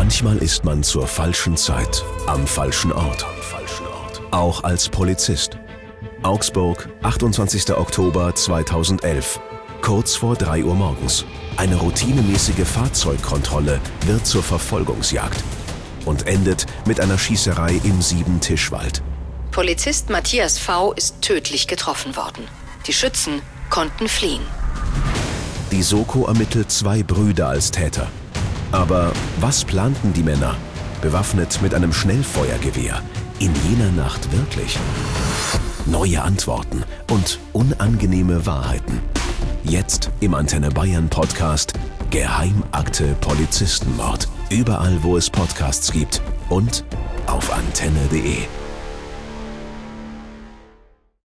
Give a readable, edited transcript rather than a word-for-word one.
Manchmal ist man zur falschen Zeit am falschen Ort. Auch als Polizist. Augsburg, 28. Oktober 2011. Kurz vor 3 Uhr morgens. Eine routinemäßige Fahrzeugkontrolle wird zur Verfolgungsjagd und endet mit einer Schießerei im Siebentischwald. Polizist Matthias V. ist tödlich getroffen worden. Die Schützen konnten fliehen. Die Soko ermittelt 2 Brüder als Täter. Aber was planten die Männer, bewaffnet mit einem Schnellfeuergewehr, in jener Nacht wirklich? Neue Antworten und unangenehme Wahrheiten. Jetzt im Antenne Bayern Podcast Geheimakte Polizistenmord. Überall, wo es Podcasts gibt und auf antenne.de.